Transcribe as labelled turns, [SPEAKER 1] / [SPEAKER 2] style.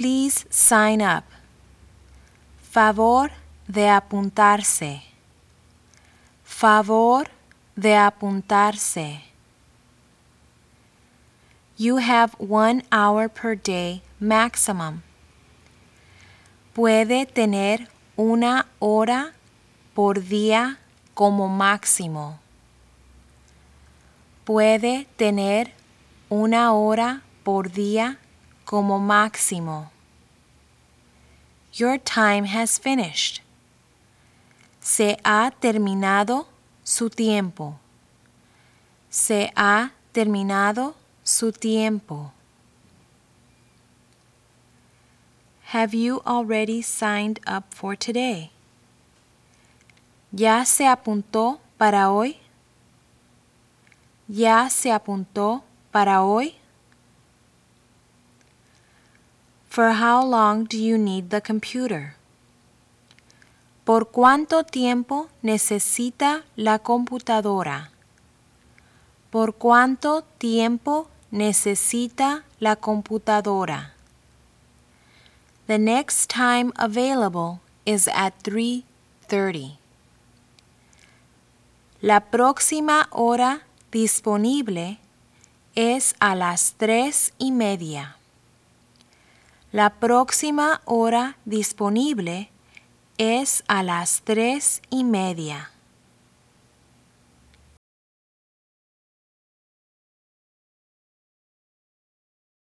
[SPEAKER 1] Please sign up. Favor de apuntarse. Favor de apuntarse. You have 1 hour per day maximum. Puede tener 1 hora por día como máximo. Puede tener 1 hora por día como máximo. Your time has finished. Se ha terminado su tiempo. Se ha terminado su tiempo. Have you already signed up for today? ¿Ya se apuntó para hoy? ¿Ya se apuntó para hoy? For how long do you need the computer? ¿Por cuánto tiempo necesita la computadora? ¿Por cuánto tiempo necesita la computadora? The next time available is at 3:30. La próxima hora disponible es a las 3:30. La próxima hora disponible es a las 3:30.